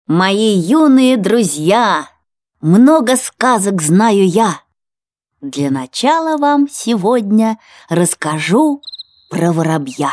Мои юные друзья, много сказок знаю я. Для начала вам сегодня расскажу про воробья.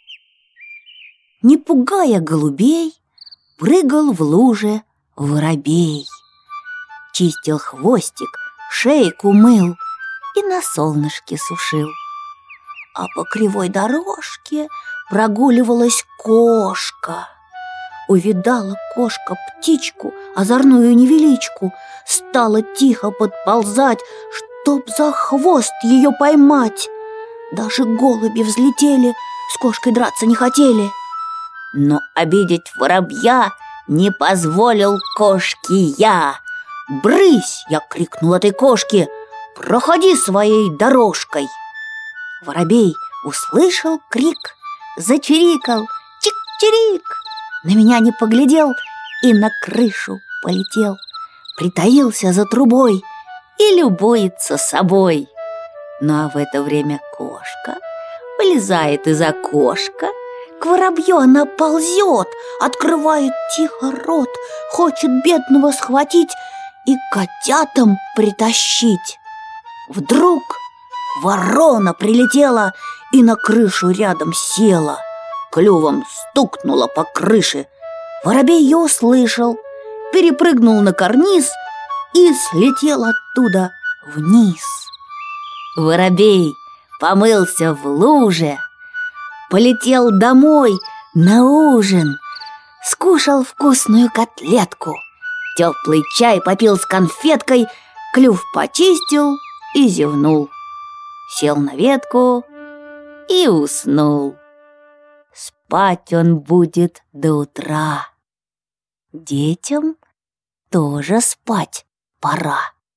Не пугая голубей, прыгал в луже воробей. Чистил хвостик, шейку мыл и на солнышке сушил. А по кривой дорожке прогуливалась кошка. Увидала кошка птичку, озорную невеличку, стала тихо подползать, чтоб за хвост ее поймать. Даже голуби взлетели, с кошкой драться не хотели. Но обидеть воробья не позволил кошке я. «Брысь!» — я крикнул этой кошке, «проходи своей дорожкой!» Воробей услышал крик, зачирикал, чик-чирик. На меня не поглядел и на крышу полетел. Притаился за трубой и любуется собой. Ну а в это время кошка вылезает из окошка. К воробью она ползет, открывает тихо рот, хочет бедного схватить и котятам притащить. Вдруг ворона прилетела и на крышу рядом села. Клювом стукнула по крыше. Воробей ее услышал, перепрыгнул на карниз и слетел оттуда вниз. Воробей помылся в луже, полетел домой на ужин, скушал вкусную котлетку, теплый чай попил с конфеткой, клюв почистил и зевнул. Сел на ветку и уснул. Спать он будет до утра. Детям тоже спать пора.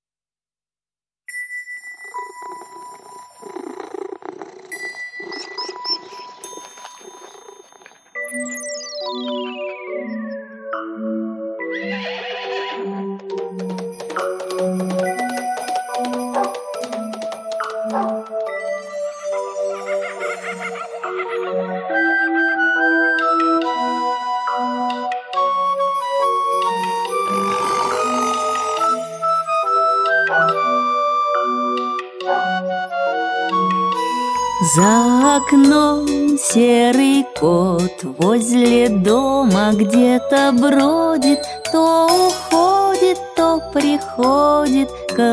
За окном серый кот возле дома где-то бродит, то уходит, то приходит,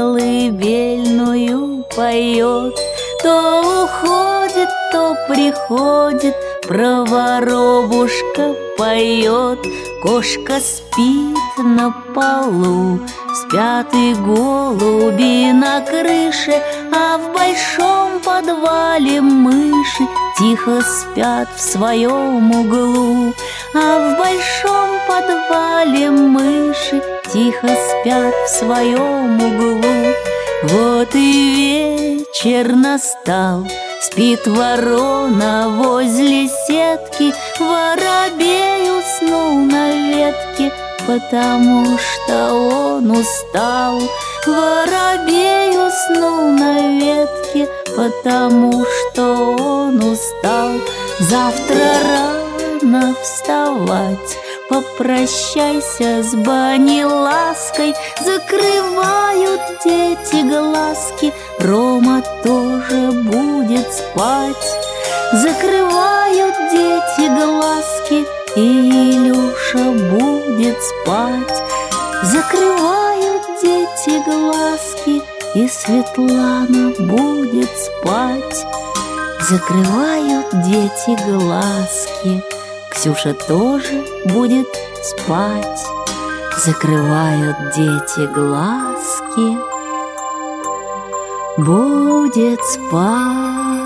колыбельную поет. То уходит, то приходит, про воробушка поет. Кошка спит на полу, спят и голуби на крыше, а в большом подвале мыши тихо спят в своем углу. А в большом подвале мыши тихо спят в своем углу. Вот и вечер настал, спит ворона возле сетки, воробей уснул на ветке, потому что он устал. Воробей уснул на ветке, потому что он устал. Завтра рано вставать, попрощайся с Баней лаской. Закрывают дети глазки, Рома тоже будет спать. Закрывают дети глазки, и Илюша будет спать. Закрывают дети глазки, и Светлана будет спать. Закрывают дети глазки, Ксюша тоже будет спать. Закрывают дети глазки, будет спать.